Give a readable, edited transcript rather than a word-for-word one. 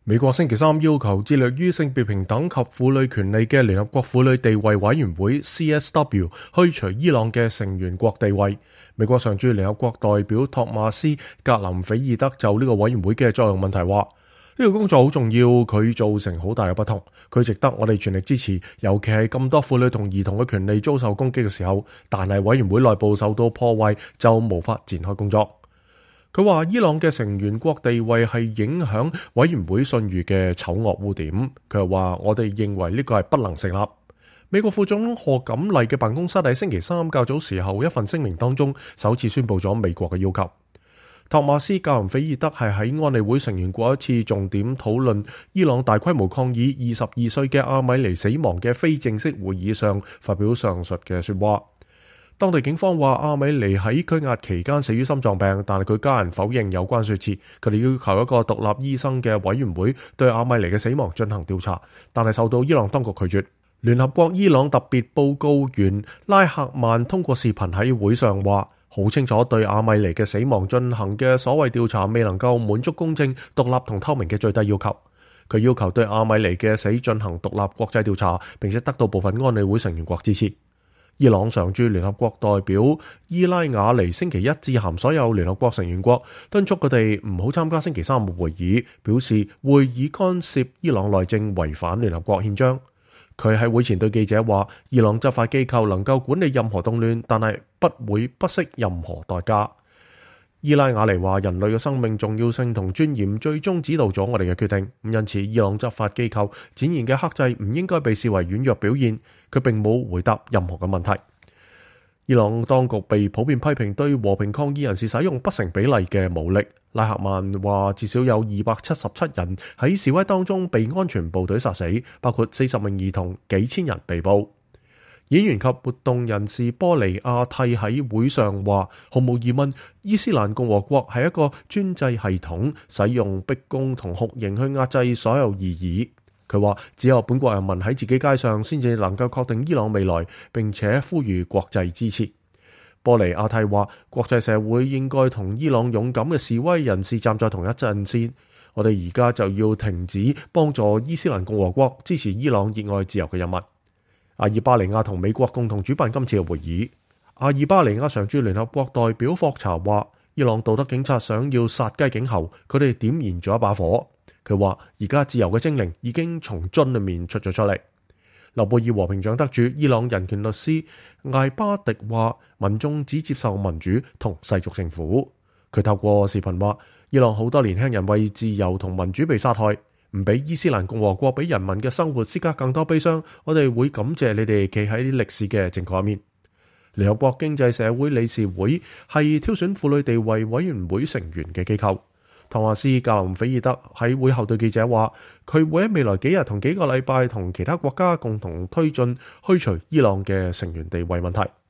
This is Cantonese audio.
美國星期三要求致力於性別平等及婦女權利嘅聯合國婦女地位委員會 CSW 去除伊朗嘅成員國地位。美國常駐聯合國代表托馬斯格林菲爾德就呢個委員會嘅作用問題話：呢個工作好重要，佢造成好大嘅不同，佢值得我哋全力支持，尤其係咁多婦女同兒童嘅權利遭受攻擊嘅時候。但係委員會內部受到破壞，就無法展開工作。佢話伊朗嘅成員國地位係影響委員會信譽嘅醜惡污點。佢又話我哋認為呢個係不能成立。美國副總統賀錦麗嘅辦公室喺星期三較早時候一份聲明當中首次宣布咗美國嘅要求。托馬斯格林菲爾德係喺安理會成員國一次重點討論伊朗大規模抗議22歲嘅阿米尼死亡嘅非正式會議上發表上述嘅說話。當地警方話阿米尼喺拘押期間死於心臟病，但係佢家人否認有關說辭。佢哋要求一個獨立醫生嘅委員會對阿米尼嘅死亡進行調查，但係受到伊朗當局拒絕。聯合國伊朗特別報告員拉赫曼通過視頻喺會上話，好清楚對阿米尼嘅死亡進行嘅所謂調查未能夠滿足公正、獨立同透明嘅最低要求。佢要求對阿米尼嘅死進行獨立國際調查，並且得到部分安理會成員國支持。伊朗常駐聯合國代表伊拉瓦尼星期一致函所有聯合國成員國，敦促佢哋唔好參加星期三嘅會議，表示會議干涉伊朗內政，違反聯合國憲章。佢喺會前對記者話，伊朗執法機構能夠管理任何動亂，但係不會不惜任何代價。伊拉瓦尼話，人類嘅生命重要性同尊嚴最終指導咗我哋嘅決定，因此伊朗執法機構展現嘅克制唔應該被視為軟弱表現。佢並冇回答任何嘅問題。伊朗當局被普遍批評對和平抗議人士使用不成比例嘅武力。拉赫曼話，至少有277人喺示威當中被安全部隊殺死，包括40名兒童，幾千人被捕。演員及活動人士波尼亞蒂喺會上話，毫無疑問，伊斯蘭共和國係一個專制系統，使用逼供同酷刑去壓制所有異議。佢話只有本國人民喺自己街上先至能夠確定伊朗未來，並且呼籲國際支持。波尼亞蒂話，國際社會應該同伊朗勇敢嘅示威人士站在同一陣線。我哋而家就要停止幫助伊斯蘭共和國，支持伊朗熱愛自由嘅人民。阿爾巴尼亞同美國共同主辦今次嘅會議。阿爾巴尼亞常駐聯合國代表霍查話，伊朗道德警察想要殺雞儆猴，佢哋點燃咗一把火。佢話而家自由嘅精靈已經從樽裏面出咗出嚟。諾貝爾和平獎得主伊朗人權律師艾巴迪話，民眾只接受民主同世俗政府。佢透過視頻話，伊朗好多年輕人為自由同民主被殺害，唔俾伊斯蘭共和國俾人民嘅生活施加更多悲傷。我哋會感謝你哋企喺歷史嘅正確一面。聯合國經濟社會理事會係挑選婦女地位委員會成員嘅機構。托馬斯格林菲爾德喺會後對記者話，佢會喺未來幾日同幾個禮拜同其他國家共同推進去除伊朗嘅成員地位問題。